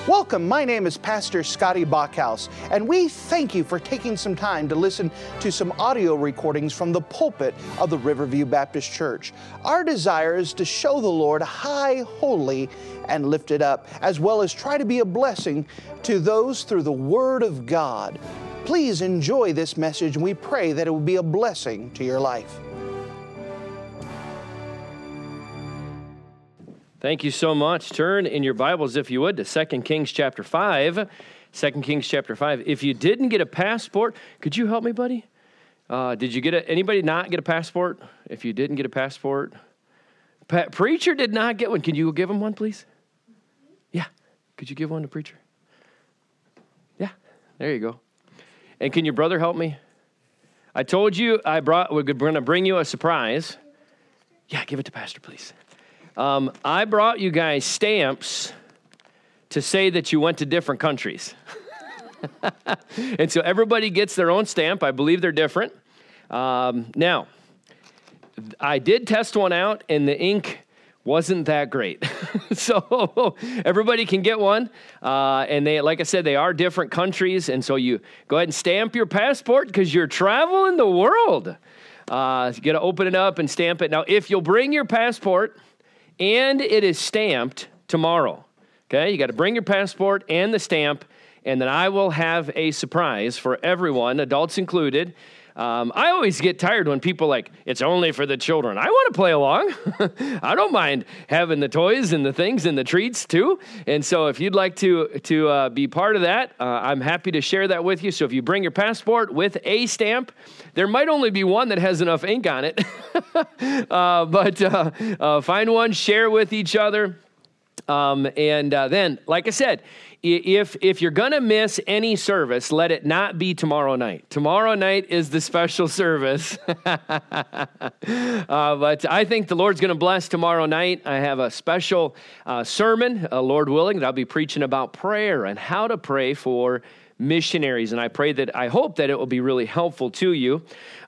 Welcome, my name is Pastor Scotty Bachhaus, and we thank you for taking some time to listen to some audio recordings from the pulpit of the Riverview Baptist Church. Our desire is to show the Lord high, holy, and lifted up, as well as try to be a blessing to those through the Word of God. Please enjoy this message, and we pray that it will be a blessing to your life. Thank you so much. Turn in your Bibles, if you would, to 2 Kings chapter 5. 2 Kings chapter 5. If you didn't get a passport, could you help me, buddy? Did you get anybody not get a passport? If you didn't get a passport. Preacher did not get one. Can you give him one, please? Yeah. Could you give one to Preacher? Yeah. There you go. And can your brother help me? I told you we're going to bring you a surprise. Yeah, give it to Pastor, please. I brought you guys stamps to say that you went to different countries. And so everybody gets their own stamp. I believe they're different. Now, I did test one out, and the ink wasn't that great. So everybody can get one. And they, like I said, they are different countries. And so you go ahead and stamp your passport because you're traveling the world. You got to open it up and stamp it. Now, if you'll bring your passport, and it is stamped tomorrow, okay? You got to bring your passport and the stamp, and then I will have a surprise for everyone, adults included. I always get tired when people are like, it's only for the children. I want to play along. I don't mind having the toys and the things and the treats too. And so if you'd like to be part of that, I'm happy to share that with you. So if you bring your passport with a stamp, there might only be one that has enough ink on it. But find one, share with each other. Then, like I said, if you're going to miss any service, let it not be tomorrow night. Tomorrow night is the special service. But I think the Lord's going to bless tomorrow night. I have a special sermon, Lord willing, that I'll be preaching about prayer and how to pray for missionaries. And I hope that it will be really helpful to you.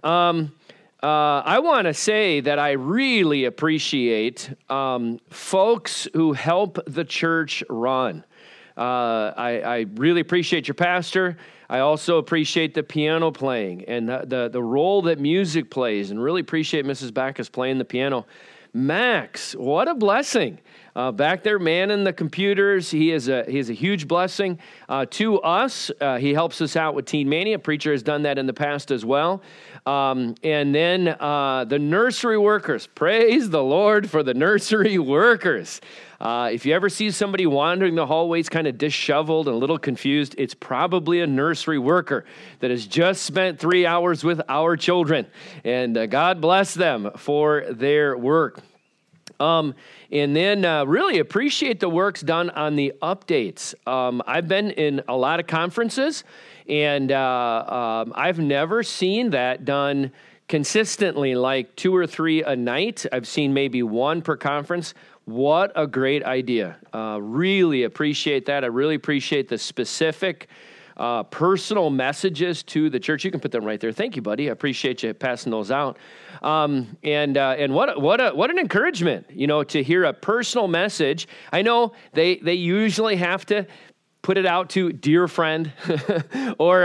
I want to say that I really appreciate folks who help the church run. I really appreciate your pastor. I also appreciate the piano playing and the role that music plays, and really appreciate Mrs. Backus playing the piano. Max, what a blessing. Back there manning the computers. He is a huge blessing to us. He helps us out with Teen Mania. Preacher has done that in the past as well. And then the nursery workers. Praise the Lord for the nursery workers. If you ever see somebody wandering the hallways kind of disheveled and a little confused, it's probably a nursery worker that has just spent 3 hours with our children. And God bless them for their work. And then really appreciate the works done on the updates. I've been in a lot of conferences, and I've never seen that done consistently, like 2 or 3 a night. I've seen maybe 1 per conference. What a great idea. Really appreciate that. I really appreciate the specific personal messages to the church. You can put them right there. Thank you, buddy. I appreciate you passing those out. And what an encouragement, to hear a personal message. I know they usually have to put it out to dear friend or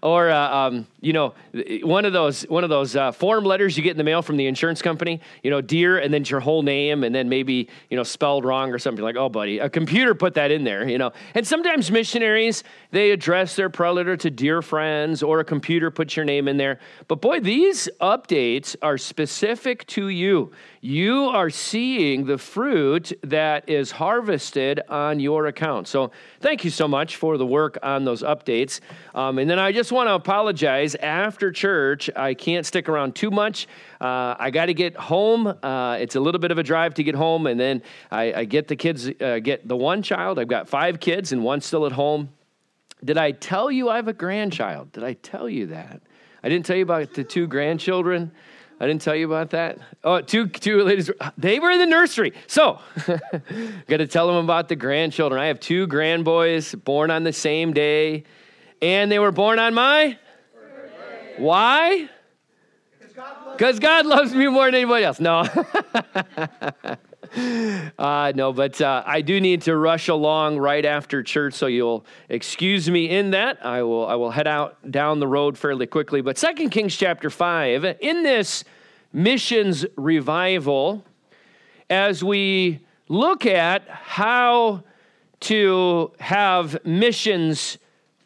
one of those form letters you get in the mail from the insurance company, dear, and then your whole name, and then maybe, spelled wrong or something. Like, oh, buddy, a computer put that in there, And sometimes missionaries, they address their prayer letter to dear friends, or a computer puts your name in there. But boy, these updates are specific to you. You are seeing the fruit that is harvested on your account. So thank you so much for the work on those updates. And then I just want to apologize. After church, I can't stick around too much. I got to get home. It's a little bit of a drive to get home. And then I get the kids, get the one child. I've got 5 kids and one still at home. Did I tell you I have a grandchild? Did I tell you that? I didn't tell you about the 2 grandchildren. I didn't tell you about that. Oh, two ladies, they were in the nursery. So, got to tell them about the grandchildren. I have 2 grandboys born on the same day, and they were born on my birthday. Why? Because God loves me more than anybody else. No. No, but I do need to rush along right after church, so you'll excuse me in that. I will head out down the road fairly quickly. But 2 Kings chapter 5, in this missions revival, as we look at how to have missions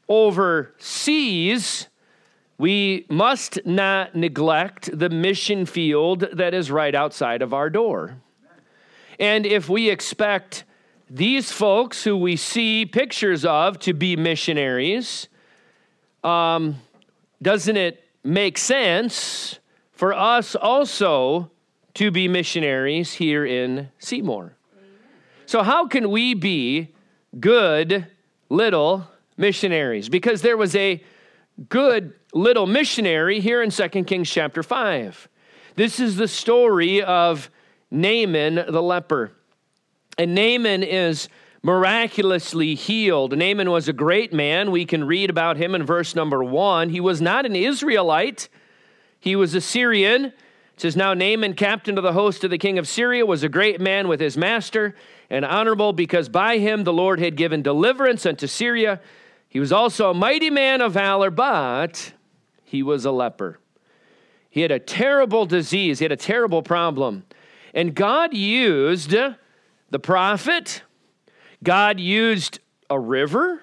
overseas, we must not neglect the mission field that is right outside of our door. And if we expect these folks who we see pictures of to be missionaries, doesn't it make sense for us also to be missionaries here in Seymour? So how can we be good little missionaries? Because there was a good little missionary here in 2 Kings chapter 5. This is the story of Naaman the leper. And Naaman is miraculously healed. Naaman was a great man. We can read about him in verse number 1. He was not an Israelite. He was a Syrian. It says, now Naaman, captain of the host of the king of Syria, was a great man with his master and honorable, because by him the Lord had given deliverance unto Syria. He was also a mighty man of valor, but he was a leper. He had a terrible disease. He had a terrible problem. And God used the prophet. God used a river.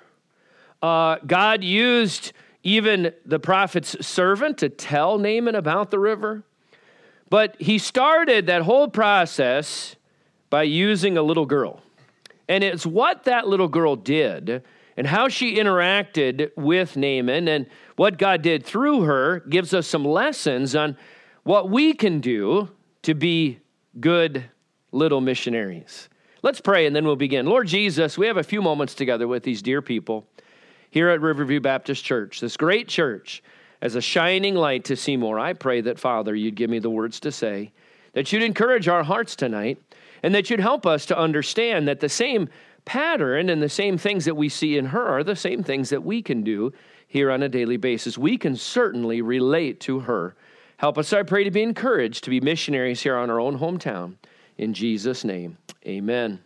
God used even the prophet's servant to tell Naaman about the river. But he started that whole process by using a little girl. And it's what that little girl did and how she interacted with Naaman and what God did through her gives us some lessons on what we can do to be good little missionaries. Let's pray and then we'll begin. Lord Jesus, we have a few moments together with these dear people here at Riverview Baptist Church, this great church, as a shining light to Seymour. I pray that, Father, you'd give me the words to say, that you'd encourage our hearts tonight, and that you'd help us to understand that the same pattern and the same things that we see in her are the same things that we can do here on a daily basis. We can certainly relate to her. Help us, I pray, to be encouraged to be missionaries here on our own hometown. In Jesus' name, amen.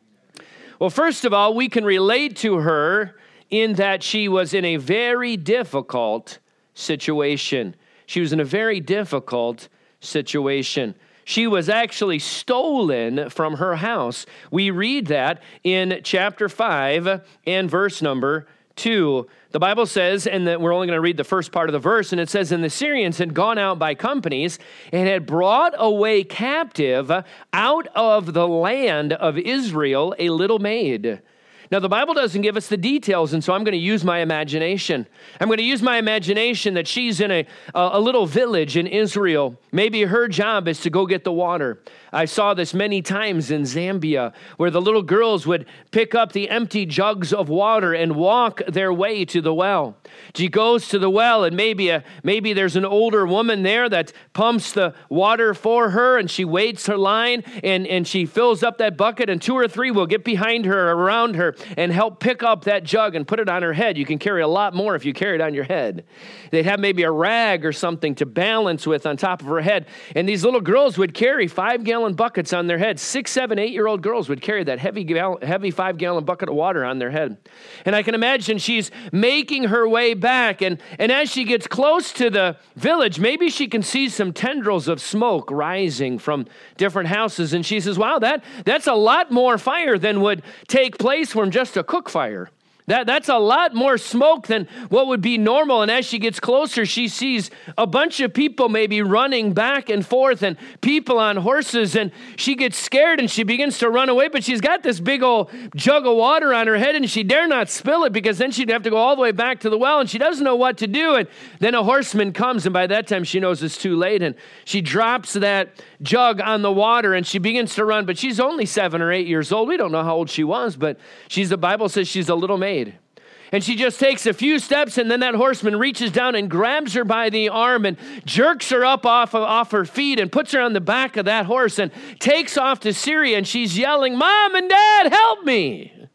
Well, first of all, we can relate to her in that she was in a very difficult situation. She was in a very difficult situation. She was actually stolen from her house. We read that in chapter 5 and verse number 2. The Bible says, and that we're only going to read the first part of the verse, and it says, and the Syrians had gone out by companies and had brought away captive out of the land of Israel a little maid. Now, the Bible doesn't give us the details, and so I'm going to use my imagination. I'm going to use my imagination that she's in a little village in Israel. Maybe her job is to go get the water. I saw this many times in Zambia, where the little girls would pick up the empty jugs of water and walk their way to the well. She goes to the well, and maybe there's an older woman there that pumps the water for her, and she waits her line, and she fills up that bucket, and 2 or 3 will get behind her, around her, and help pick up that jug and put it on her head. You can carry a lot more if you carry it on your head. They'd have maybe a rag or something to balance with on top of her head. And these little girls would carry 5-gallon buckets on their head. 6, 7, 8-year-old girls would carry that heavy 5-gallon bucket of water on their head. And I can imagine she's making her way back. And as she gets close to the village, maybe she can see some tendrils of smoke rising from different houses. And she says, wow, that's a lot more fire than would take place from just a cook fire. That's a lot more smoke than what would be normal. And as she gets closer, she sees a bunch of people maybe running back and forth and people on horses. And she gets scared and she begins to run away. But she's got this big old jug of water on her head and she dare not spill it because then she'd have to go all the way back to the well. And she doesn't know what to do. And then a horseman comes and by that time she knows it's too late. And she drops that jug on the water and she begins to run. But she's only 7 or 8 years old. We don't know how old she was, but the Bible says she's a little maid. And she just takes a few steps, and then that horseman reaches down and grabs her by the arm and jerks her up off her feet and puts her on the back of that horse and takes off to Syria, and she's yelling, Mom and Dad, help me.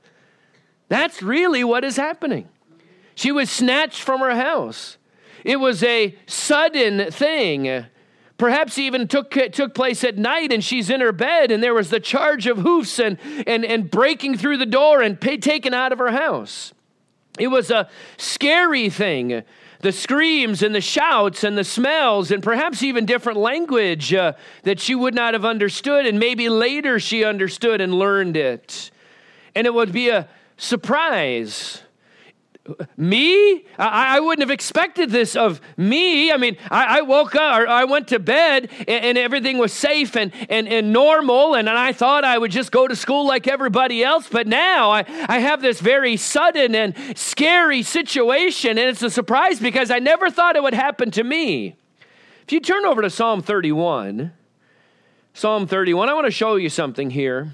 That's really what is happening. She was snatched from her house. It was a sudden thing, perhaps even took place at night, and she's in her bed, and there was the charge of hoofs and breaking through the door and taken out of her house. It was a scary thing. The screams and the shouts and the smells and perhaps even different language that she would not have understood, and maybe later she understood and learned it. And it would be a surprise. Me? I wouldn't have expected this of me. I mean, I woke up, or I went to bed, and everything was safe and normal, and I thought I would just go to school like everybody else, but now I have this very sudden and scary situation, and it's a surprise because I never thought it would happen to me. If you turn over to Psalm 31, I want to show you something here.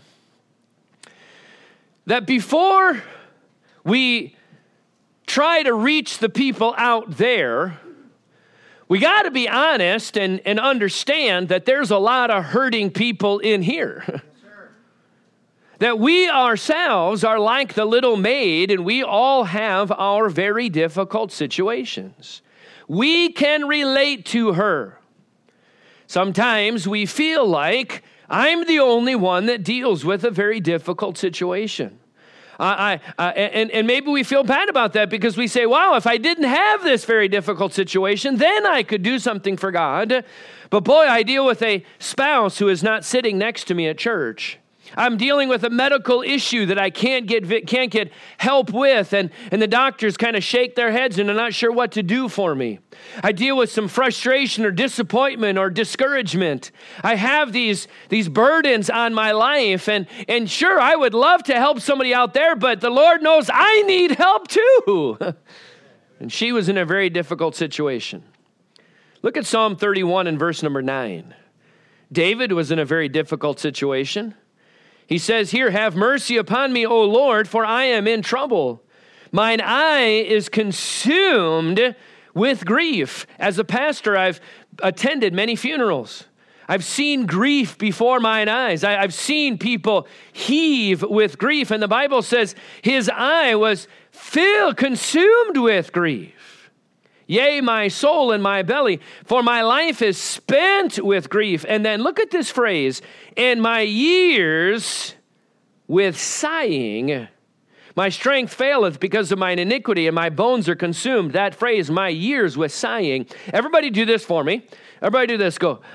That before we try to reach the people out there, we got to be honest and understand that there's a lot of hurting people in here. Yes, sir. That we ourselves are like the little maid, and we all have our very difficult situations. We can relate to her. Sometimes we feel like I'm the only one that deals with a very difficult situation. And maybe we feel bad about that because we say, wow, if I didn't have this very difficult situation, then I could do something for God. But boy, I deal with a spouse who is not sitting next to me at church. I'm dealing with a medical issue that I can't get help with, and the doctors kind of shake their heads and are not sure what to do for me. I deal with some frustration or disappointment or discouragement. I have these burdens on my life, and sure, I would love to help somebody out there, but the Lord knows I need help too. And she was in a very difficult situation. Look at Psalm 31 and verse number 9. David was in a very difficult situation. He says here, have mercy upon me, O Lord, for I am in trouble. Mine eye is consumed with grief. As a pastor, I've attended many funerals. I've seen grief before mine eyes. I've seen people heave with grief. And the Bible says his eye was consumed with grief. Yea, my soul and my belly, for my life is spent with grief. And then look at this phrase, and my years with sighing. My strength faileth because of mine iniquity, and my bones are consumed. That phrase, my years with sighing. Everybody do this for me. Everybody do this. Go.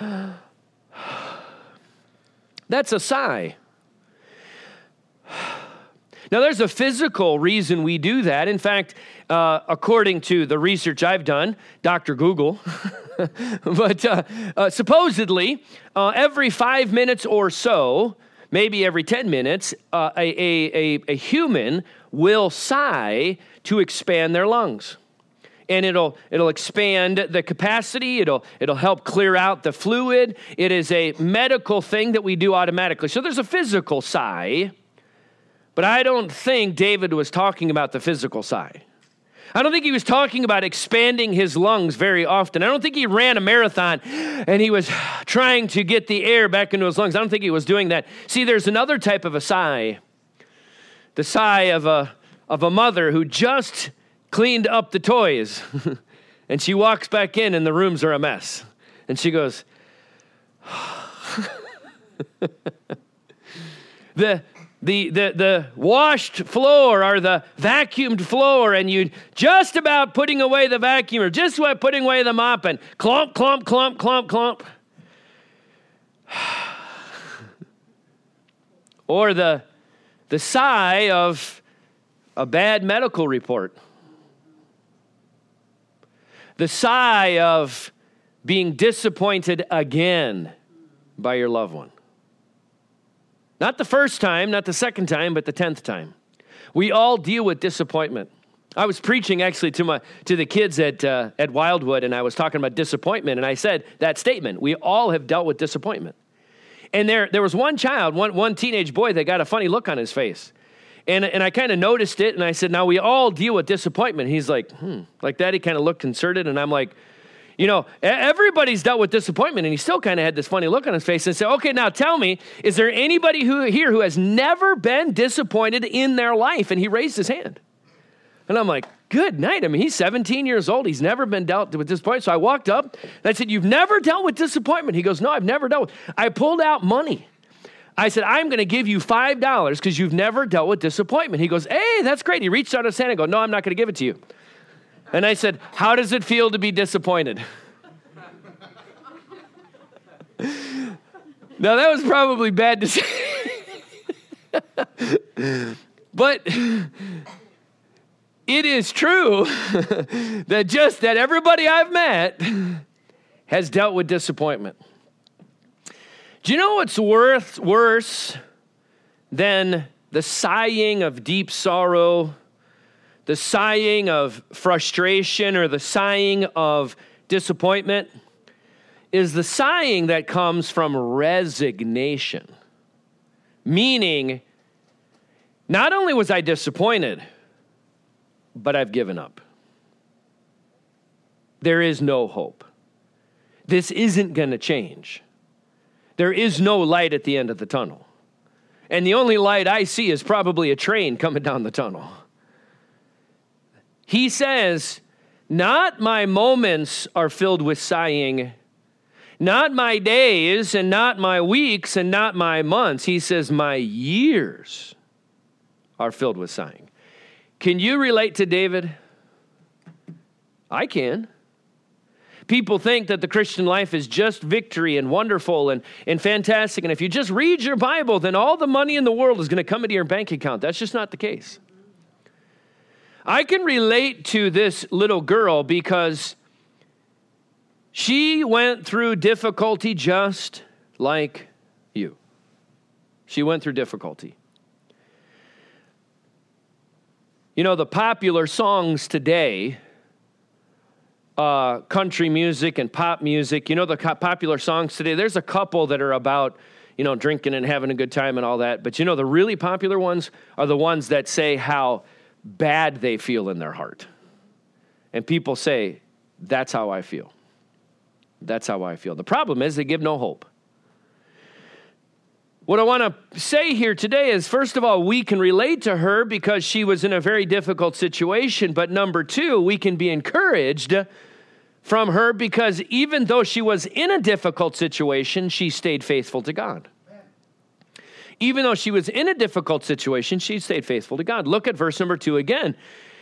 That's a sigh. Now, there's a physical reason we do that. In fact, according to the research I've done, Dr. Google, but supposedly every 5 minutes or so, maybe every 10 minutes, a human will sigh to expand their lungs. And it'll expand the capacity. It'll help clear out the fluid. It is a medical thing that we do automatically. So there's a physical sigh. But I don't think David was talking about the physical sigh. I don't think he was talking about expanding his lungs very often. I don't think he ran a marathon and he was trying to get the air back into his lungs. I don't think he was doing that. See, there's another type of a sigh. The sigh of a mother who just cleaned up the toys and she walks back in and the rooms are a mess. And she goes, The washed floor or the vacuumed floor, and you just about putting away the vacuum or just about putting away the mop, and clump, clump, clump, clump, clump. Or the sigh of a bad medical report. The sigh of being disappointed again by your loved one. Not the first time, not the second time, but the 10th time. We all deal with disappointment. I was preaching actually to the kids at Wildwood, and I was talking about disappointment, and I said that statement. We all have dealt with disappointment. And there was one child, one teenage boy that got a funny look on his face. And I kind of noticed it, and I said, now we all deal with disappointment. He's like, like that. He kind of looked concerted, and I'm like, you know, everybody's dealt with disappointment, and he still kind of had this funny look on his face and said, okay, now tell me, is there anybody here who has never been disappointed in their life? And he raised his hand. And And I'm like, good night. I mean, he's 17 years old. He's never been dealt with disappointment. So I walked up and I said, you've never dealt with disappointment? He goes, no, I've never dealt with it. I pulled out money. I said, I'm going to give you $5 because you've never dealt with disappointment. He goes, hey, that's great. He reached out his hand and goes, no, I'm not going to give it to you. And I said, how does it feel to be disappointed? Now, that was probably bad to say. But it is true that everybody I've met has dealt with disappointment. Do you know what's worse than the sighing of deep sorrow, the sighing of frustration, or the sighing of disappointment? Is the sighing that comes from resignation. Meaning, not only was I disappointed, but I've given up. There is no hope. This isn't going to change. There is no light at the end of the tunnel. And the only light I see is probably a train coming down the tunnel. He says, not my moments are filled with sighing, not my days and not my weeks and not my months. He says, my years are filled with sighing. Can you relate to David? I can. People think that the Christian life is just victory and wonderful and fantastic. And if you just read your Bible, then all the money in the world is going to come into your bank account. That's just not the case. I can relate to this little girl because she went through difficulty just like you. She went through difficulty. You know, the popular songs today, country music and pop music, you know, the popular songs today, there's a couple that are about, you know, drinking and having a good time and all that. But you know, the really popular ones are the ones that say how bad they feel in their heart. And people say, that's how I feel. That's how I feel. The problem is they give no hope. What I want to say here today is, first of all, we can relate to her because she was in a very difficult situation. But number two, we can be encouraged from her because even though she was in a difficult situation, she stayed faithful to God. Even though she was in a difficult situation, she stayed faithful to God. Look at verse number 2 again.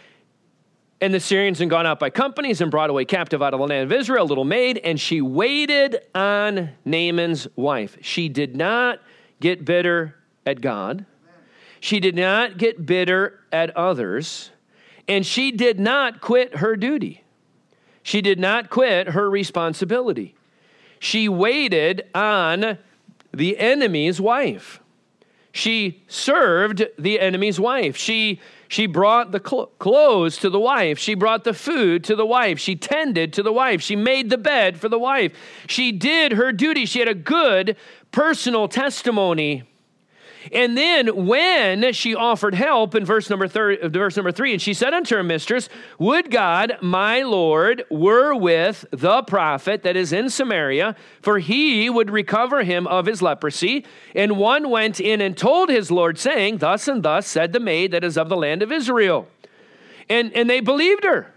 And the Syrians had gone out by companies and brought away captive out of the land of Israel, a little maid, and she waited on Naaman's wife. She did not get bitter at God. She did not get bitter at others. And she did not quit her duty. She did not quit her responsibility. She waited on the enemy's wife. She served the enemy's wife. She brought the clothes to the wife. She brought the food to the wife. She tended to the wife. She made the bed for the wife. She did her duty. She had a good personal testimony. And then when she offered help in verse number 3, and she said unto her mistress, would God, my Lord, were with the prophet that is in Samaria, for he would recover him of his leprosy. And one went in and told his Lord, saying, thus and thus said the maid that is of the land of Israel. And they believed her.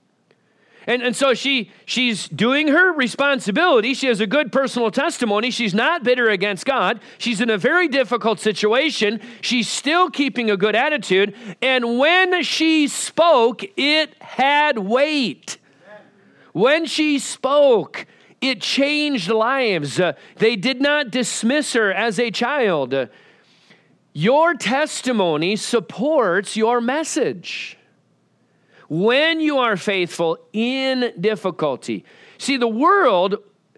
And so she's doing her responsibility. She has a good personal testimony. She's not bitter against God. She's in a very difficult situation. She's still keeping a good attitude. And when she spoke, it had weight. When she spoke, it changed lives. They did not dismiss her as a child. Your testimony supports your message. When you are faithful in difficulty. See, the world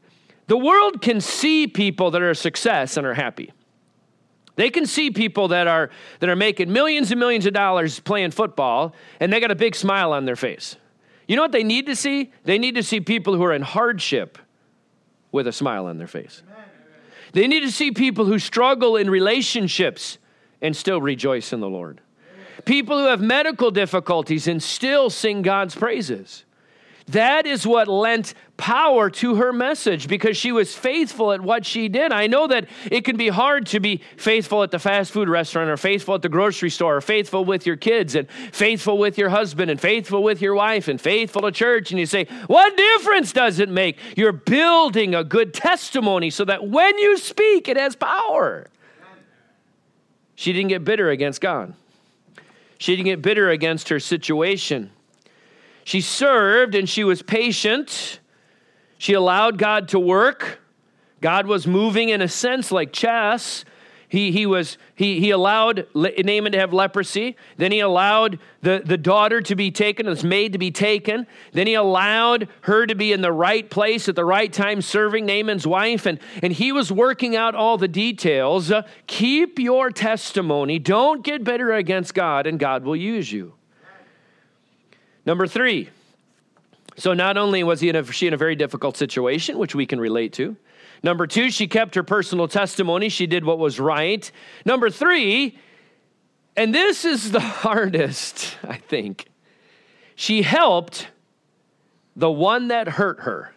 can see people that are a success and are happy. They can see people that are making millions and millions of dollars playing football, and they got a big smile on their face. You know what they need to see? They need to see people who are in hardship with a smile on their face. They need to see people who struggle in relationships and still rejoice in the Lord. People who have medical difficulties and still sing God's praises. That is what lent power to her message, because she was faithful at what she did. I know that it can be hard to be faithful at the fast food restaurant, or faithful at the grocery store, or faithful with your kids, and faithful with your husband, and faithful with your wife, and faithful to church. And you say, what difference does it make? You're building a good testimony so that when you speak, it has power. She didn't get bitter against God. She didn't get bitter against her situation. She served and she was patient. She allowed God to work. God was moving in a sense like chess. He allowed Naaman to have leprosy. Then he allowed the daughter to be taken, this maid to be taken. Then he allowed her to be in the right place at the right time, serving Naaman's wife. And he was working out all the details. Keep your testimony. Don't get bitter against God, and God will use you. Number 3. So not only was she in a very difficult situation, which we can relate to. Number 2, she kept her personal testimony. She did what was right. Number 3, and this is the hardest, I think, she helped the one that hurt her.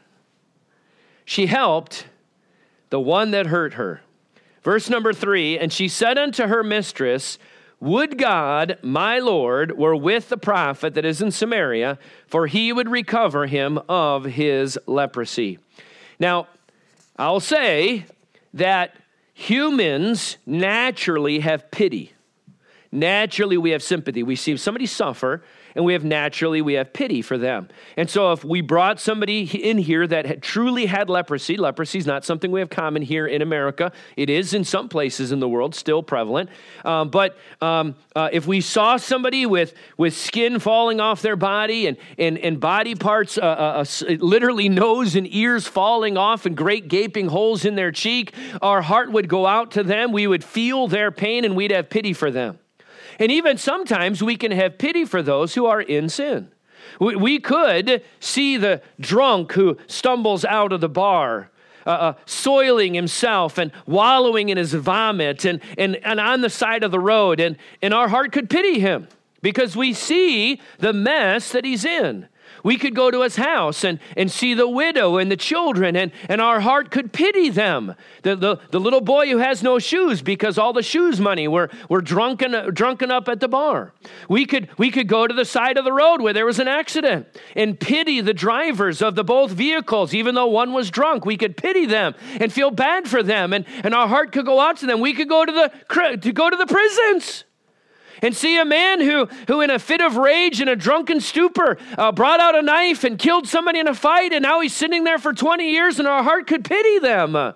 She helped the one that hurt her. Verse number 3, and she said unto her mistress, would God, my Lord, were with the prophet that is in Samaria, for he would recover him of his leprosy. Now, I'll say that humans naturally have pity. Naturally, we have sympathy. We see somebody suffer, and we have pity for them. And so if we brought somebody in here that had truly had leprosy is not something we have common here in America. It is in some places in the world still prevalent. But if we saw somebody with skin falling off their body and body parts, literally nose and ears falling off and great gaping holes in their cheek, our heart would go out to them. We would feel their pain, and we'd have pity for them. And even sometimes we can have pity for those who are in sin. We could see the drunk who stumbles out of the bar, soiling himself and wallowing in his vomit and on the side of the road. And our heart could pity him because we see the mess that he's in. We could go to his house and see the widow and the children, and our heart could pity them. The little boy who has no shoes because all the shoes money were drunken up at the bar. We could go to the side of the road where there was an accident and pity the drivers of the both vehicles, even though one was drunk. We could pity them and feel bad for them, and our heart could go out to them. We could go to the prisons and see a man who in a fit of rage and a drunken stupor brought out a knife and killed somebody in a fight, and now he's sitting there for 20 years, and our heart could pity them.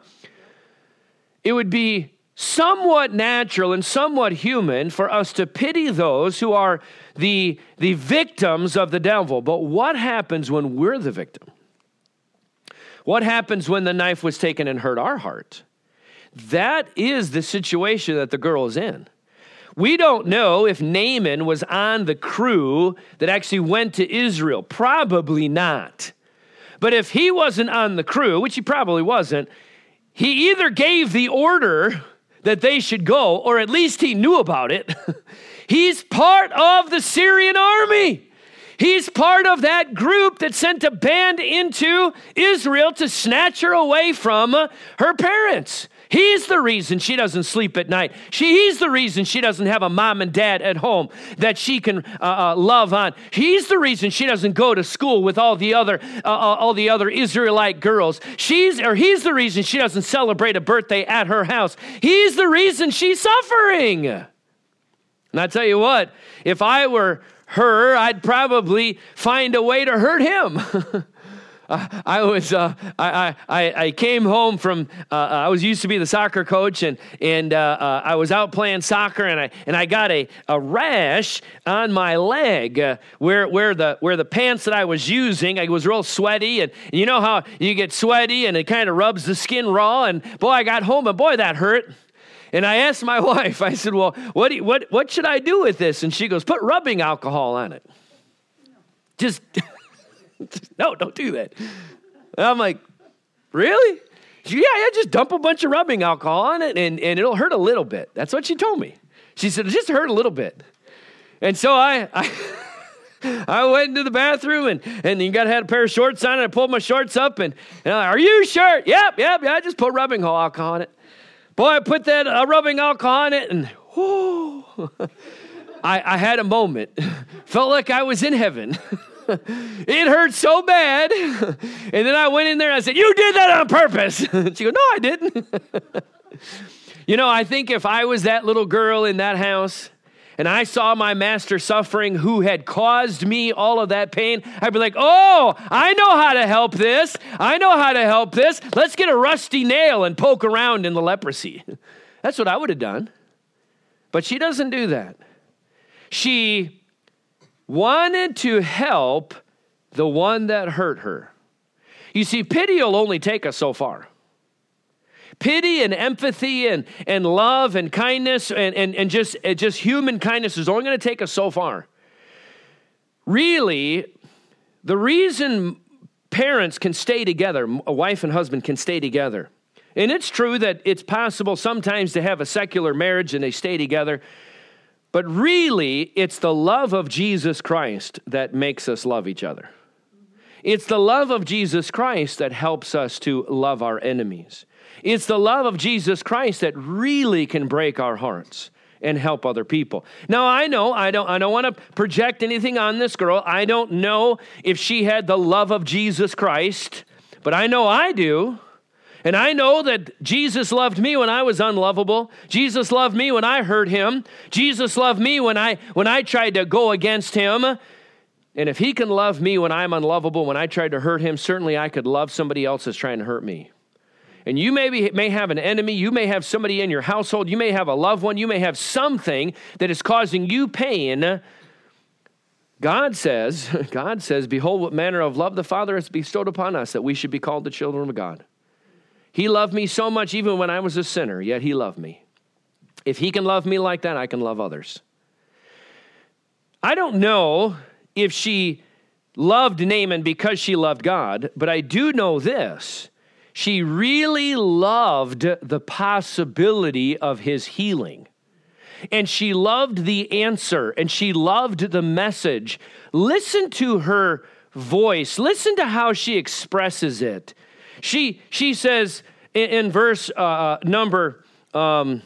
It would be somewhat natural and somewhat human for us to pity those who are the victims of the devil. But what happens when we're the victim? What happens when the knife was taken and hurt our heart? That is the situation that the girl is in. We don't know if Naaman was on the crew that actually went to Israel. Probably not. But if he wasn't on the crew, which he probably wasn't, he either gave the order that they should go, or at least he knew about it. He's part of the Syrian army. He's part of that group that sent a band into Israel to snatch her away from her parents. He's the reason she doesn't sleep at night. He's the reason she doesn't have a mom and dad at home that she can love on. He's the reason she doesn't go to school with all the other Israelite girls. He's the reason she doesn't celebrate a birthday at her house. He's the reason she's suffering. And I tell you what, if I were her, I'd probably find a way to hurt him. I came home from, I was used to be the soccer coach, and I was out playing soccer, and I got a rash on my leg where the pants that I was using, I was real sweaty, and you know how you get sweaty and it kind of rubs the skin raw, and boy, I got home and boy, that hurt. And I asked my wife, I said, well, what should I do with this? And she goes, put rubbing alcohol on it. Just... No, don't do that. And I'm like, really? Yeah, just dump a bunch of rubbing alcohol on it and it'll hurt a little bit. That's what she told me. She said, it just hurt a little bit. And so I I went into the bathroom and you got to have a pair of shorts on, and I pulled my shorts up and I'm like, are you sure? Yep. I just put rubbing alcohol on it. Boy, I put that rubbing alcohol on it, and whoo, I had a moment. Felt like I was in heaven. It hurt so bad. And then I went in there and I said, you did that on purpose. She goes, no, I didn't. I think if I was that little girl in that house and I saw my master suffering who had caused me all of that pain, I'd be like, oh, I know how to help this. Let's get a rusty nail and poke around in the leprosy. That's what I would have done. But she doesn't do that. She wanted to help the one that hurt her. You see, pity will only take us so far. Pity and empathy and love and kindness and just human kindness is only going to take us so far. Really, the reason parents can stay together, a wife and husband can stay together, and it's true that it's possible sometimes to have a secular marriage and they stay together, but really, it's the love of Jesus Christ that makes us love each other. It's the love of Jesus Christ that helps us to love our enemies. It's the love of Jesus Christ that really can break our hearts and help other people. Now, I know I don't want to project anything on this girl. I don't know if she had the love of Jesus Christ, but I know I do. And I know that Jesus loved me when I was unlovable. Jesus loved me when I hurt him. Jesus loved me when I tried to go against him. And if he can love me when I'm unlovable, when I tried to hurt him, certainly I could love somebody else that's trying to hurt me. And you may have an enemy. You may have somebody in your household. You may have a loved one. You may have something that is causing you pain. God says, behold, what manner of love the Father has bestowed upon us, that we should be called the children of God. He loved me so much even when I was a sinner, yet he loved me. If he can love me like that, I can love others. I don't know if she loved Naaman because she loved God, but I do know this. She really loved the possibility of his healing. And she loved the answer, and she loved the message. Listen to her voice. Listen to how she expresses it. She says in verse number 3,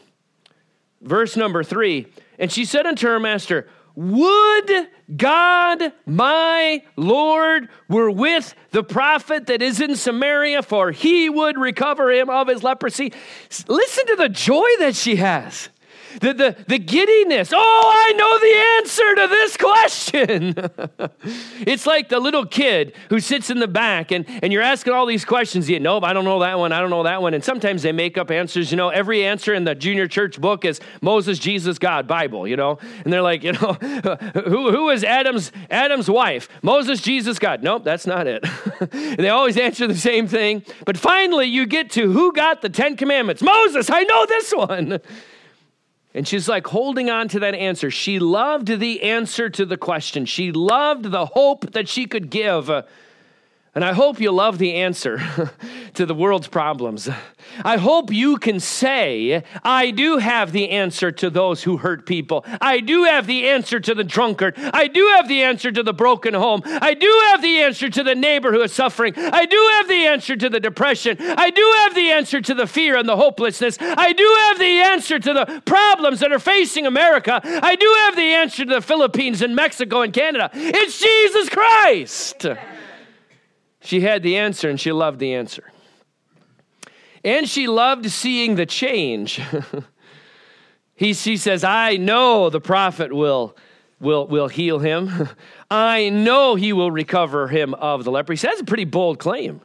and she said unto her master, would God, my Lord, were with the prophet that is in Samaria, for he would recover him of his leprosy. Listen to the joy that she has. The giddiness. Oh, I know the answer to this question. It's like the little kid who sits in the back and you're asking all these questions. Nope, I don't know that one. I don't know that one. And sometimes they make up answers. Every answer in the junior church book is Moses, Jesus, God, Bible, And they're like, who is Adam's wife? Moses, Jesus, God. Nope, that's not it. And they always answer the same thing. But finally you get to who got the 10 commandments? Moses, I know this one. And she's like holding on to that answer. She loved the answer to the question. She loved the hope that she could give. And I hope you love the answer to the world's problems. I hope you can say, I do have the answer to those who hurt people. I do have the answer to the drunkard. I do have the answer to the broken home. I do have the answer to the neighbor who is suffering. I do have the answer to the depression. I do have the answer to the fear and the hopelessness. I do have the answer to the problems that are facing America. I do have the answer to the Philippines and Mexico and Canada. It's Jesus Christ. She had the answer, and she loved the answer. And she loved seeing the change. She says, I know the prophet will heal him. I know he will recover him of the leprosy. That's a pretty bold claim.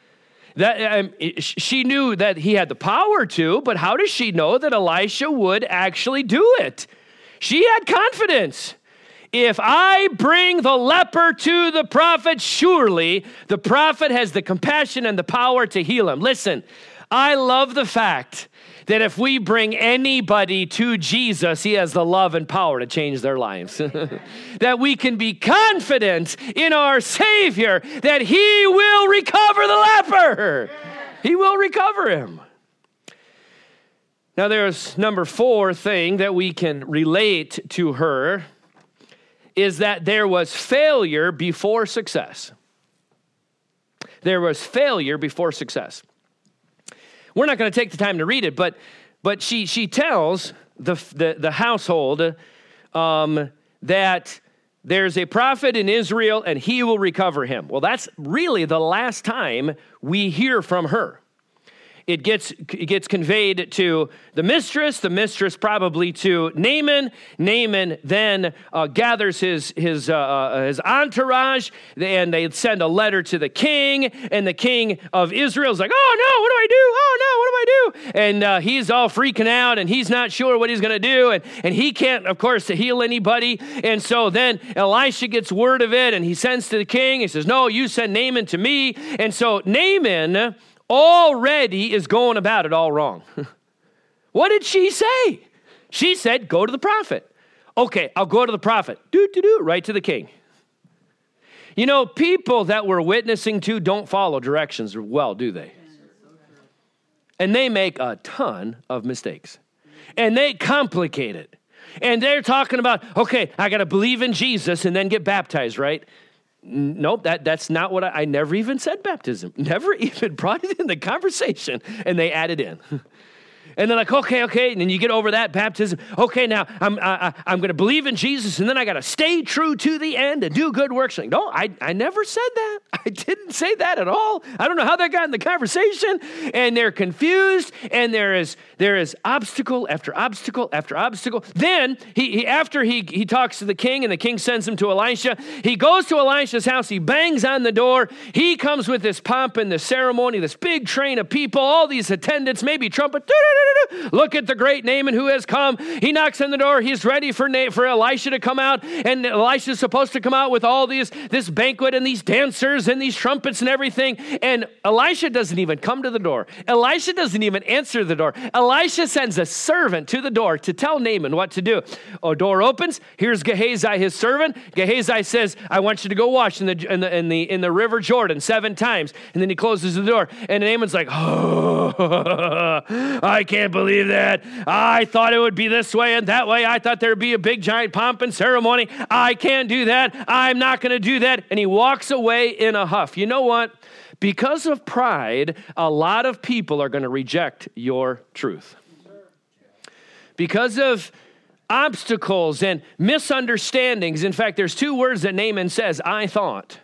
She knew that he had the power to, but how does she know that Elisha would actually do it? She had confidence. If I bring the leper to the prophet, surely the prophet has the compassion and the power to heal him. Listen, I love the fact that if we bring anybody to Jesus, he has the love and power to change their lives. That we can be confident in our Savior that he will recover the leper. He will recover him. Now there's number 4 thing that we can relate to her is that there was failure before success. There was failure before success. We're not going to take the time to read it, but she tells the household that there's a prophet in Israel and he will recover him. Well, that's really the last time we hear from her. It gets conveyed to the mistress probably to Naaman. Naaman then gathers his entourage, and they send a letter to the king, and the king of Israel is like, oh no, what do I do? Oh no, what do I do? And he's all freaking out, and he's not sure what he's going to do, and he can't, of course, to heal anybody. And so then Elisha gets word of it, and he sends to the king. He says, no, you send Naaman to me. And so Naaman already is going about it all wrong. What did she say? She said, go to the prophet. Okay, I'll go to the prophet. Right to the king. You know, people that we're witnessing to don't follow directions well, do they? And they make a ton of mistakes. And they complicate it. And they're talking about, okay, I got to believe in Jesus and then get baptized, right? Nope, that's not what I never even said baptism. Never even brought it in the conversation, and they added in. And they're like, okay, and then you get over that baptism. Okay, now I'm going to believe in Jesus, and then I got to stay true to the end and do good works. Like, no, I never said that. I didn't say that at all. I don't know how that got in the conversation. And they're confused, and there is obstacle after obstacle after obstacle. Then after he talks to the king, and the king sends him to Elisha. He goes to Elisha's house. He bangs on the door. He comes with this pomp and this ceremony, this big train of people, all these attendants, maybe trumpet. Look at the great Naaman who has come. He knocks on the door. He's ready for Elisha to come out. And Elisha's supposed to come out with all this banquet and these dancers and these trumpets and everything. And Elisha doesn't even come to the door. Elisha doesn't even answer the door. Elisha sends a servant to the door to tell Naaman what to do. A door opens. Here's Gehazi, his servant. Gehazi says, I want you to go wash in the river Jordan 7 times. And then he closes the door. And Naaman's like, oh, I can't believe that. I thought it would be this way and that way. I thought there would be a big giant pomp and ceremony. I can't do that. I'm not going to do that. And he walks away in a huff. You know what? Because of pride, a lot of people are going to reject your truth. Because of obstacles and misunderstandings. In fact, there's 2 words that Naaman says, I thought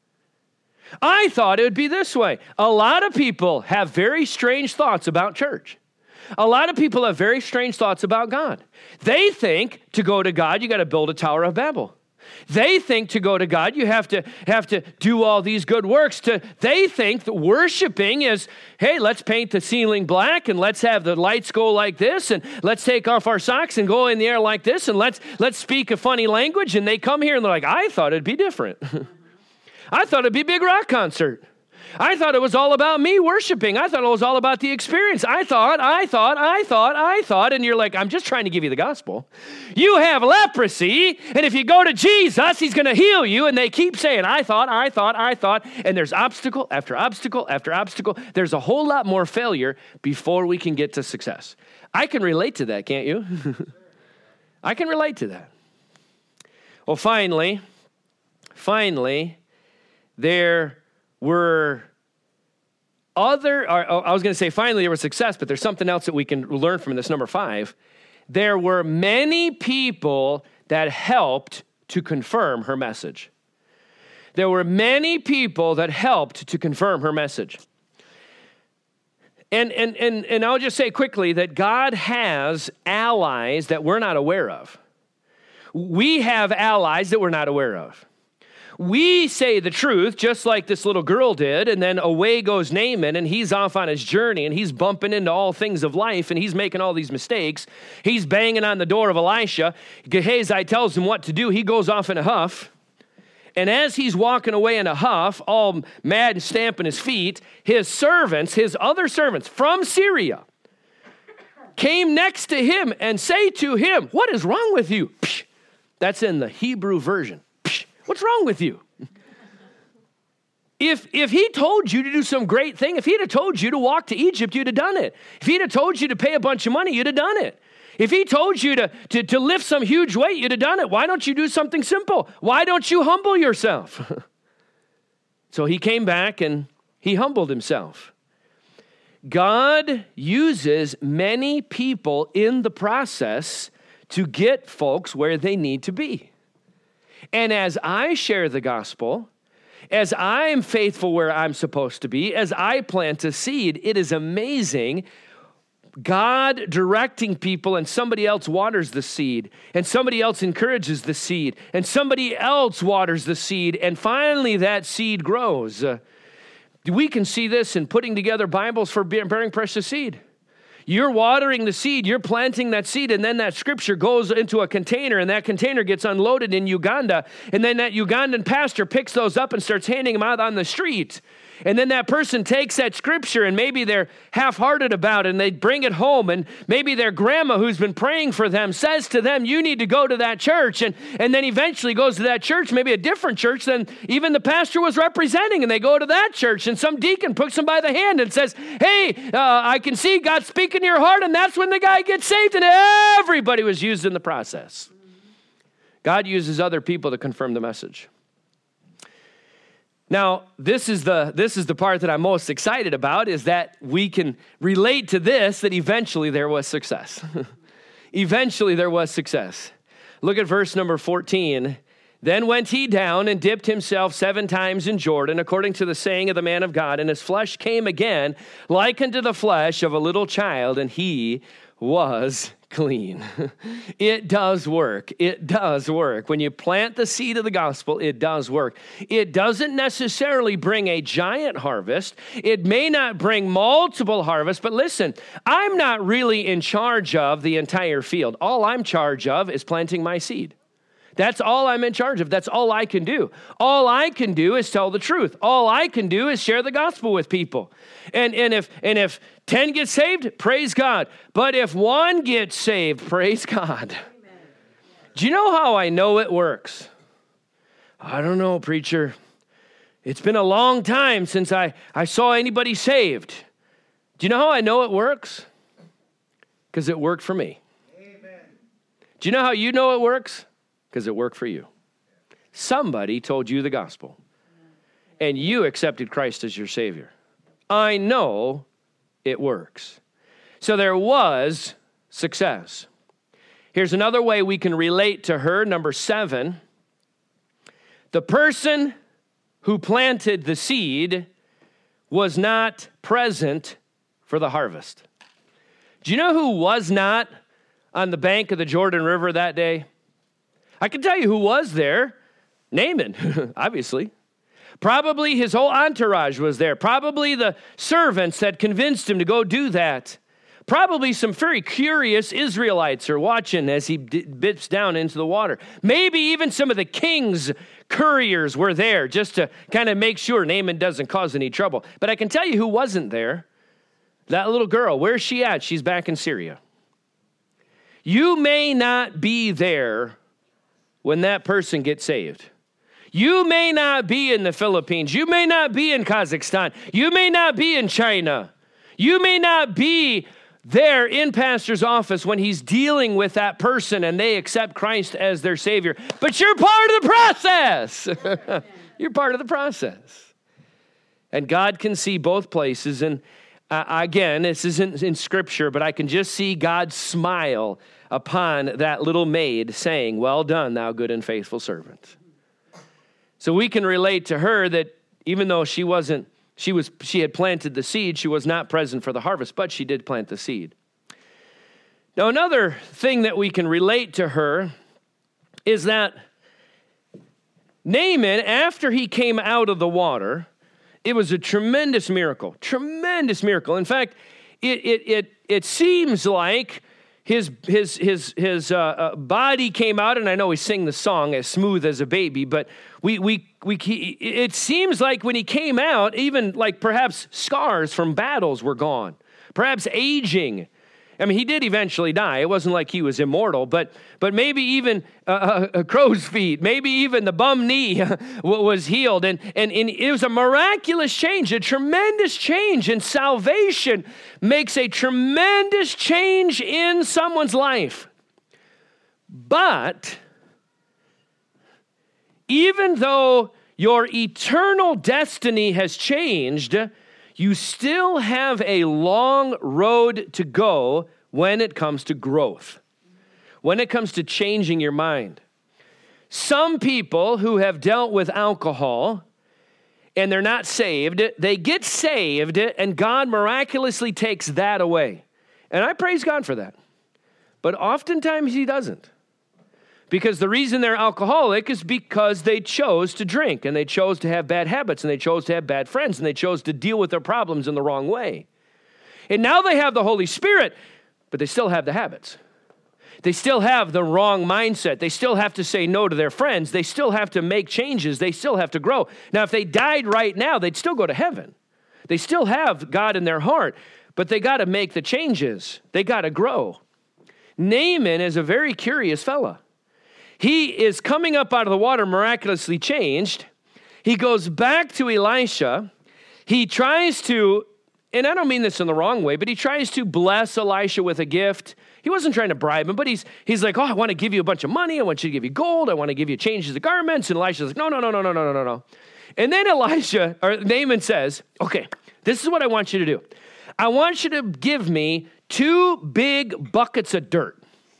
it would be this way. A lot of people have very strange thoughts about church. A lot of people have very strange thoughts about God. They think to go to God, you got to build a Tower of Babel. They think to go to God, you have to do all these good works. They think that worshiping is, hey, let's paint the ceiling black and let's have the lights go like this and let's take off our socks and go in the air like this and let's speak a funny language. And they come here and they're like, I thought it'd be different. I thought it'd be a big rock concert. I thought it was all about me worshiping. I thought it was all about the experience. I thought. And you're like, I'm just trying to give you the gospel. You have leprosy, and if you go to Jesus, he's going to heal you. And they keep saying, I thought. And there's obstacle after obstacle after obstacle. There's a whole lot more failure before we can get to success. I can relate to that, can't you? I can relate to that. Well, finally, there were finally there was success, but there's something else that we can learn from this, number 5. There were many people that helped to confirm her message. There were many people that helped to confirm her message. And I'll just say quickly that God has allies that we're not aware of. We have allies that we're not aware of. We say the truth, just like this little girl did, and then away goes Naaman, and he's off on his journey, and he's bumping into all things of life, and he's making all these mistakes. He's banging on the door of Elisha. Gehazi tells him what to do. He goes off in a huff. And as he's walking away in a huff, all mad and stamping his feet, his other servants from Syria, came next to him and say to him, what is wrong with you? Psh. That's in the Hebrew version. What's wrong with you? If he told you to do some great thing, if he'd have told you to walk to Egypt, you'd have done it. If he'd have told you to pay a bunch of money, you'd have done it. If he told you to lift some huge weight, you'd have done it. Why don't you do something simple? Why don't you humble yourself? So he came back and he humbled himself. God uses many people in the process to get folks where they need to be. And as I share the gospel, as I am faithful where I'm supposed to be, as I plant a seed, it is amazing. God directing people, and somebody else waters the seed, and somebody else encourages the seed, and somebody else waters the seed, and finally that seed grows. We can see this in putting together Bibles for bearing precious seed. You're watering the seed, you're planting that seed, and then that scripture goes into a container, and that container gets unloaded in Uganda, and then that Ugandan pastor picks those up and starts handing them out on the street. And then that person takes that scripture, and maybe they're half-hearted about it, and they bring it home, and maybe their grandma who's been praying for them says to them, you need to go to that church, and then eventually goes to that church, maybe a different church than even the pastor was representing, and they go to that church, and some deacon picks them by the hand and says, hey, I can see God speaking to your heart, and that's when the guy gets saved, and everybody was used in the process. God uses other people to confirm the message. Now, this is the part that I'm most excited about, is that we can relate to this, that eventually there was success. Eventually there was success. Look at verse number 14. Then went he down and dipped himself 7 times in Jordan, according to the saying of the man of God, and his flesh came again like unto the flesh of a little child, and he was clean. It does work. It does work. When you plant the seed of the gospel, it does work. It doesn't necessarily bring a giant harvest. It may not bring multiple harvests, but listen, I'm not really in charge of the entire field. All I'm in charge of is planting my seed. That's all I'm in charge of. That's all I can do. All I can do is tell the truth. All I can do is share the gospel with people. And if 10 get saved, praise God. But if 1 gets saved, praise God. Amen. Do you know how I know it works? I don't know, preacher. It's been a long time since I saw anybody saved. Do you know how I know it works? Because it worked for me. Amen. Do you know how you know it works? Because it worked for you. Somebody told you the gospel, and you accepted Christ as your Savior. I know it works. So there was success. Here's another way we can relate to her, number 7. The person who planted the seed was not present for the harvest. Do you know who was not on the bank of the Jordan River that day? I can tell you who was there. Naaman, obviously. Probably his whole entourage was there. Probably the servants that convinced him to go do that. Probably some very curious Israelites are watching as he dips down into the water. Maybe even some of the king's couriers were there just to kind of make sure Naaman doesn't cause any trouble. But I can tell you who wasn't there. That little girl, where's she at? She's back in Syria. You may not be there when that person gets saved. You may not be in the Philippines. You may not be in Kazakhstan. You may not be in China. You may not be there in pastor's office when he's dealing with that person and they accept Christ as their Savior. But you're part of the process. You're part of the process. And God can see both places. And again, this isn't in Scripture, but I can just see God smile upon that little maid saying, well done, thou good and faithful servant. So we can relate to her that even though she had planted the seed, she was not present for the harvest, but she did plant the seed. Now, another thing that we can relate to her is that Naaman, after he came out of the water, it was a tremendous miracle. Tremendous miracle. In fact, it seems like his body came out, and I know we sing the song as smooth as a baby, but it seems like when he came out, even like perhaps scars from battles were gone, perhaps aging. I mean, he did eventually die. It wasn't like he was immortal, but maybe even a crow's feet, maybe even the bum knee was healed. And it was a miraculous change, a tremendous change. And salvation makes a tremendous change in someone's life. But even though your eternal destiny has changed, you still have a long road to go when it comes to growth, when it comes to changing your mind. Some people who have dealt with alcohol and they're not saved, they get saved and God miraculously takes that away. And I praise God for that. But oftentimes he doesn't. Because the reason they're alcoholic is because they chose to drink, and they chose to have bad habits, and they chose to have bad friends, and they chose to deal with their problems in the wrong way. And now they have the Holy Spirit, but they still have the habits. They still have the wrong mindset. They still have to say no to their friends. They still have to make changes. They still have to grow. Now, if they died right now, they'd still go to heaven. They still have God in their heart, but they got to make the changes. They got to grow. Naaman is a very curious fella. He is coming up out of the water miraculously changed. He goes back to Elisha. He tries to, and I don't mean this in the wrong way, but he tries to bless Elisha with a gift. He wasn't trying to bribe him, but he's like, oh, I want to give you a bunch of money. I want you to give you gold. I want to give you changes of garments. And Elisha's like, no. And then Naaman says, okay, this is what I want you to do. I want you to give me 2 big buckets of dirt.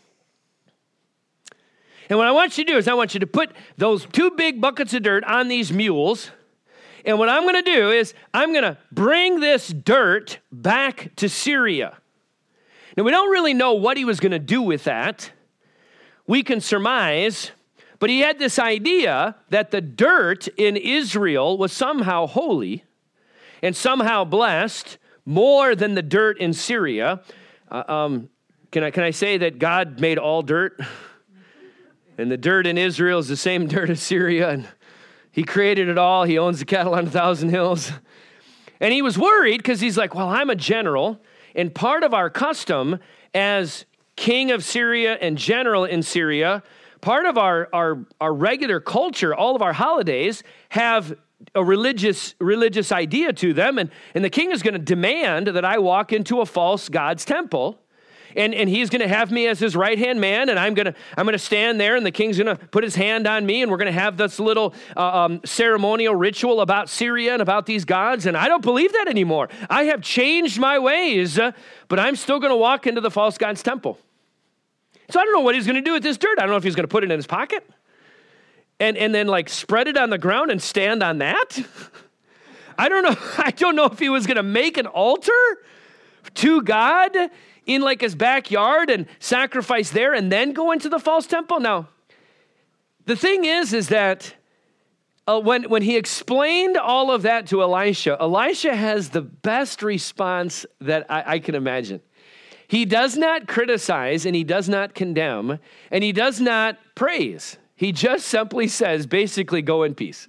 And what I want you to do is I want you to put those 2 big buckets of dirt on these mules. And what I'm going to do is I'm going to bring this dirt back to Syria. Now, we don't really know what he was going to do with that. We can surmise, but he had this idea that the dirt in Israel was somehow holy and somehow blessed more than the dirt in Syria. Can I say that God made all dirt? And the dirt in Israel is the same dirt as Syria. And he created it all. He owns the cattle on 1,000 hills. And he was worried because he's like, well, I'm a general. And part of our custom as king of Syria and general in Syria, part of our regular culture, all of our holidays have a religious idea to them. And the king is going to demand that I walk into a false god's temple. And he's going to have me as his right-hand man, and I'm going to stand there, and the king's going to put his hand on me, and we're going to have this little ceremonial ritual about Syria and about these gods, and I don't believe that anymore. I have changed my ways, but I'm still going to walk into the false god's temple. So I don't know what he's going to do with this dirt. I don't know if he's going to put it in his pocket and then like spread it on the ground and stand on that. I don't know. I don't know if he was going to make an altar to God in like his backyard and sacrifice there and then go into the false temple. Now, the thing is that when he explained all of that to Elisha has the best response that I can imagine. He does not criticize and he does not condemn and he does not praise. He just simply says, basically, go in peace.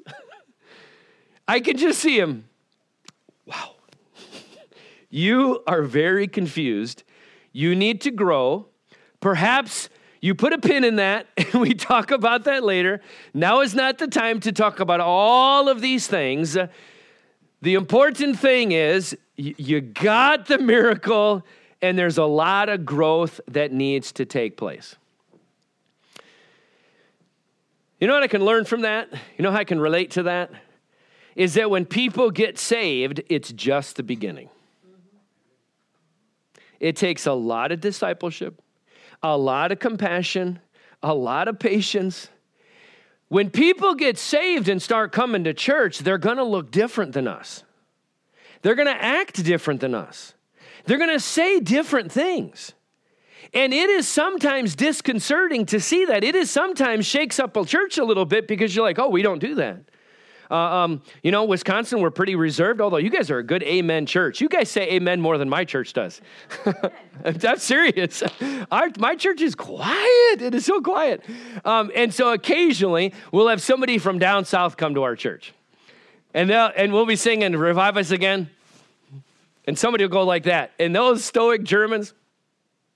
I can just see him. Wow. You are very confused. You need to grow. Perhaps you put a pin in that, and we talk about that later. Now is not the time to talk about all of these things. The important thing is you got the miracle, and there's a lot of growth that needs to take place. You know what I can learn from that? You know how I can relate to that? Is that when people get saved, it's just the beginning. It takes a lot of discipleship, a lot of compassion, a lot of patience. When people get saved and start coming to church, they're going to look different than us. They're going to act different than us. They're going to say different things. And it is sometimes disconcerting to see that. It is sometimes shakes up a church a little bit because you're like, oh, we don't do that. Wisconsin, we're pretty reserved, although you guys are a good amen church. You guys say amen more than my church does. I'm serious. My church is quiet. It is so quiet. And so occasionally we'll have somebody from down south come to our church. And we'll be singing, Revive Us Again. And somebody will go like that. And those stoic Germans,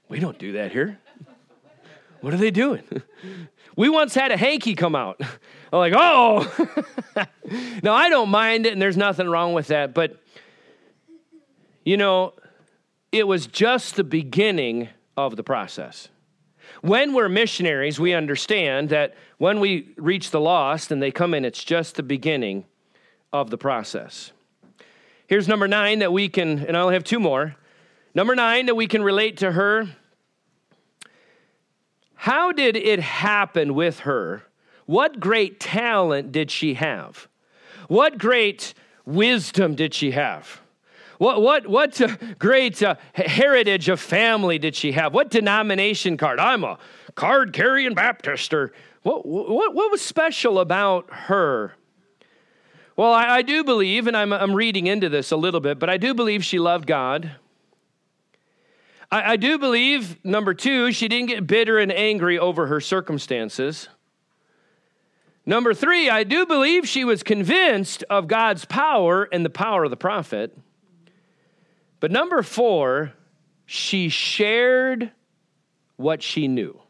We don't do that here. What are they doing? We once had a hanky come out. I'm like, oh. No, I don't mind it, and there's nothing wrong with that. But, you know, it was just the beginning of the process. When we're missionaries, we understand that when we reach the lost and they come in, it's just the beginning of the process. Here's number 9 that we can, and I'll have 2 more. Number 9 that we can relate to her. How did it happen with her? What great talent did she have? What great wisdom did she have? What great heritage of family did she have? What denomination card? I'm a card-carrying Baptist. Or what was special about her? Well, I do believe, and I'm reading into this a little bit, but I do believe she loved God. I do believe, number 2, she didn't get bitter and angry over her circumstances. Number 3, I do believe she was convinced of God's power and the power of the prophet. But number 4, she shared what she knew.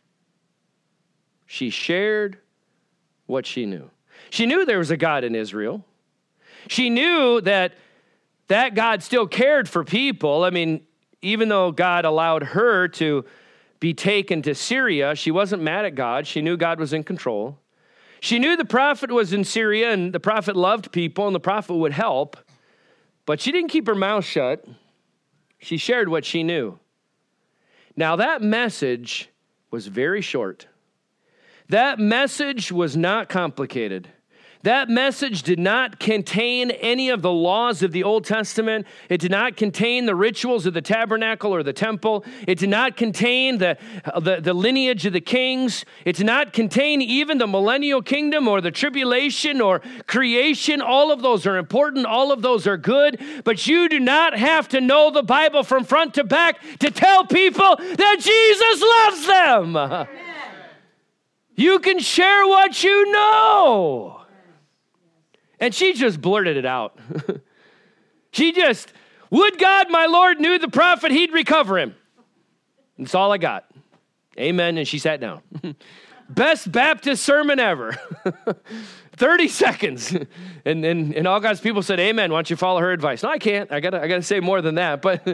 She shared what she knew. She knew there was a God in Israel. She knew that God still cared for people. I mean, even though God allowed her to be taken to Syria, she wasn't mad at God. She knew God was in control. She knew the prophet was in Syria and the prophet loved people and the prophet would help, but she didn't keep her mouth shut. She shared what she knew. Now that message was very short. That message was not complicated. That message did not contain any of the laws of the Old Testament. It did not contain the rituals of the tabernacle or the temple. It did not contain the lineage of the kings. It did not contain even the millennial kingdom or the tribulation or creation. All of those are important. All of those are good. But you do not have to know the Bible from front to back to tell people that Jesus loves them. Amen. You can share what you know. And she just blurted it out. Would God, my Lord, knew the prophet, he'd recover him. That's all I got. Amen. And she sat down. Best Baptist sermon ever. 30 seconds. And all God's people said, amen. Why don't you follow her advice? No, I can't. I gotta say more than that. But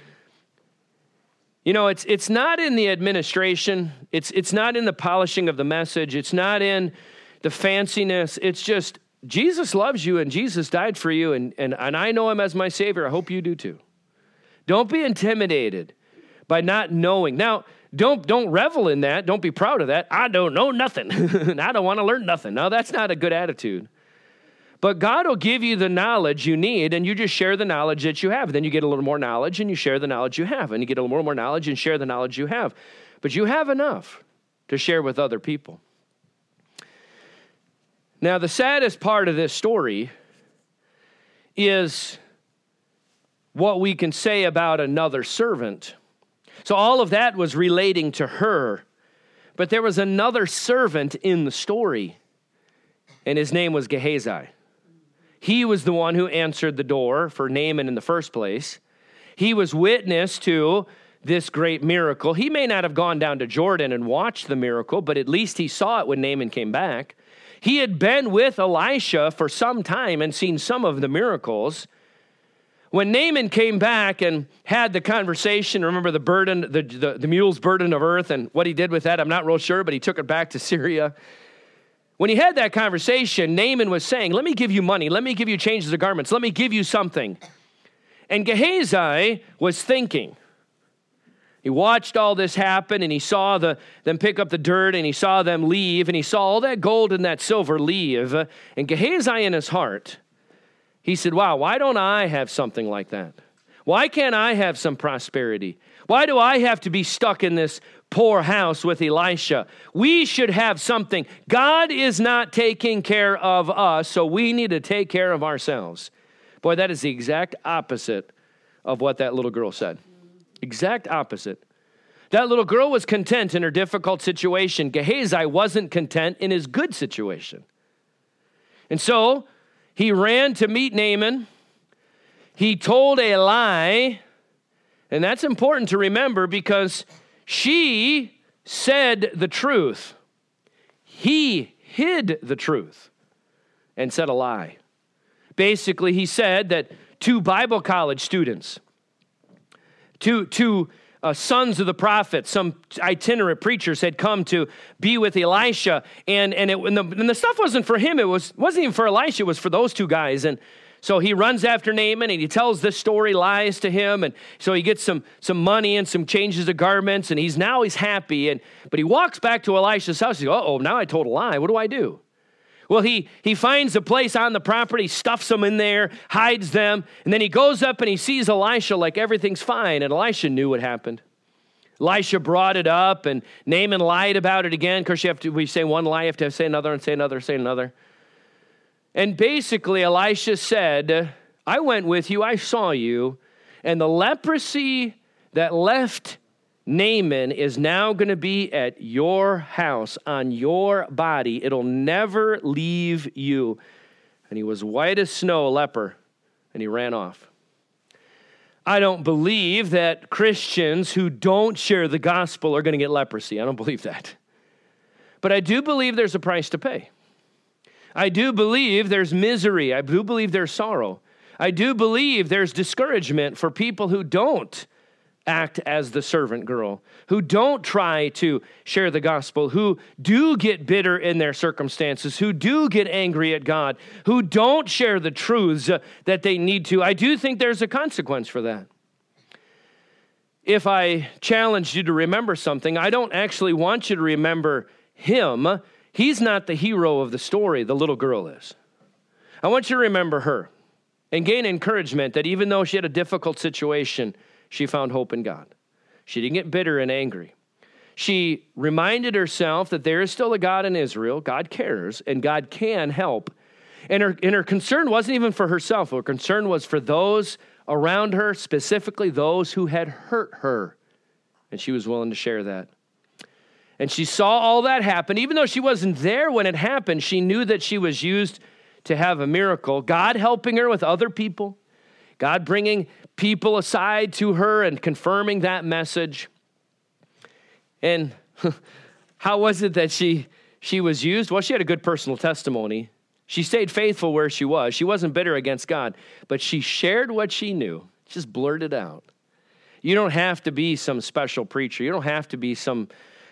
you know, it's not in the administration. It's not in the polishing of the message. It's not in the fanciness. It's just, Jesus loves you and Jesus died for you and I know him as my Savior. I hope you do too. Don't be intimidated by not knowing. Now, don't revel in that. Don't be proud of that. I don't know nothing. I don't want to learn nothing. No, that's not a good attitude. But God will give you the knowledge you need and you just share the knowledge that you have. Then you get a little more knowledge and you share the knowledge you have. And you get a little more knowledge and share the knowledge you have. But you have enough to share with other people. Now, the saddest part of this story is what we can say about another servant. So all of that was relating to her, but there was another servant in the story, and his name was Gehazi. He was the one who answered the door for Naaman in the first place. He was witness to this great miracle. He may not have gone down to Jordan and watched the miracle, but at least he saw it when Naaman came back. He had been with Elisha for some time and seen some of the miracles. When Naaman came back and had the conversation, remember the burden, the mule's burden of earth and what he did with that, I'm not real sure, but he took it back to Syria. When he had that conversation, Naaman was saying, let me give you money. Let me give you changes of garments. Let me give you something. And Gehazi was thinking. He watched all this happen, and he saw them pick up the dirt, and he saw them leave, and he saw all that gold and that silver leave. And Gehazi in his heart, he said, wow, why don't I have something like that? Why can't I have some prosperity? Why do I have to be stuck in this poor house with Elisha? We should have something. God is not taking care of us, so we need to take care of ourselves. Boy, that is the exact opposite of what that little girl said. Exact opposite. That little girl was content in her difficult situation. Gehazi wasn't content in his good situation. And so he ran to meet Naaman. He told a lie And that's important to remember because she said the truth. He hid the truth and said a lie. Basically, he said that two Bible college students, two sons of the prophet, some itinerant preachers had come to be with Elisha, and the stuff wasn't for him. It wasn't even for Elisha. It was for those two guys. And so he runs after Naaman, and he tells this story, lies to him, and so he gets some money and some changes of garments, and he's happy. But he walks back to Elisha's house. He goes, "Uh-oh, now I told a lie. What do I do?" Well, he finds a place on the property, stuffs them in there, hides them, and then he goes up and he sees Elisha like everything's fine, and Elisha knew what happened. Elisha brought it up, and Naaman lied about it again. Of course, we say one lie, you have to say another, and say another, say another. And basically, Elisha said, "I went with you, I saw you, and the leprosy that left Naaman is now going to be at your house, on your body. It'll never leave you." And he was white as snow, a leper, and he ran off. I don't believe that Christians who don't share the gospel are going to get leprosy. I don't believe that. But I do believe there's a price to pay. I do believe there's misery. I do believe there's sorrow. I do believe there's discouragement for people who don't act as the servant girl, who don't try to share the gospel, who do get bitter in their circumstances, who do get angry at God, who don't share the truths that they need to. I do think there's a consequence for that. If I challenged you to remember something, I don't actually want you to remember him. He's not the hero of the story, the little girl is. I want you to remember her and gain encouragement that even though she had a difficult situation, she found hope in God. She didn't get bitter and angry. She reminded herself that there is still a God in Israel. God cares, and God can help. And her concern wasn't even for herself. Her concern was for those around her, specifically those who had hurt her. And she was willing to share that. And she saw all that happen. Even though she wasn't there when it happened, she knew that she was used to have a miracle. God helping her with other people. God bringing people aside to her and confirming that message. And how was it that she was used? Well, she had a good personal testimony. She stayed faithful where she was. She wasn't bitter against God, but she shared what she knew, just blurted out. You don't have to be some special preacher. You don't have to be some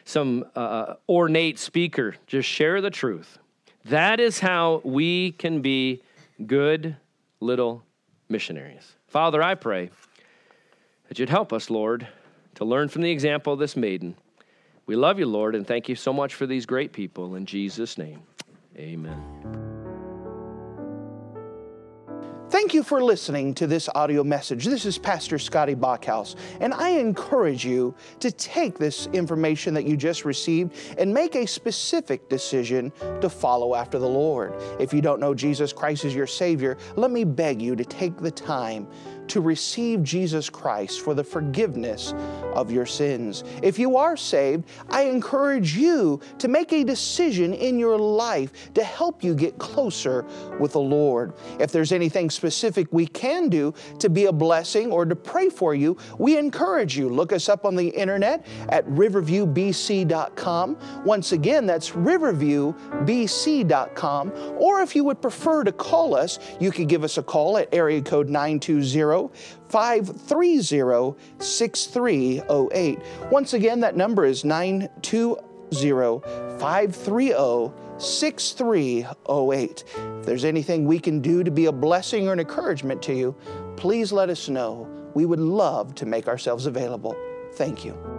ornate speaker. Just share the truth. That is how we can be good little missionaries. Father, I pray that you'd help us, Lord, to learn from the example of this maiden. We love you, Lord, and thank you so much for these great people. In Jesus' name, amen. Thank you for listening to this audio message. This is Pastor Scotty Bachhaus, and I encourage you to take this information that you just received and make a specific decision to follow after the Lord. If you don't know Jesus Christ as your Savior, let me beg you to take the time to receive Jesus Christ for the forgiveness of your sins. If you are saved, I encourage you to make a decision in your life to help you get closer with the Lord. If there's anything specific we can do to be a blessing or to pray for you, we encourage you. Look us up on the internet at riverviewbc.com. Once again, that's riverviewbc.com. Or if you would prefer to call us, you could give us a call at area code 920-530-6308. Once again, that number is 920-530-6308. If there's anything we can do to be a blessing or an encouragement to you, please let us know. We would love to make ourselves available. Thank you.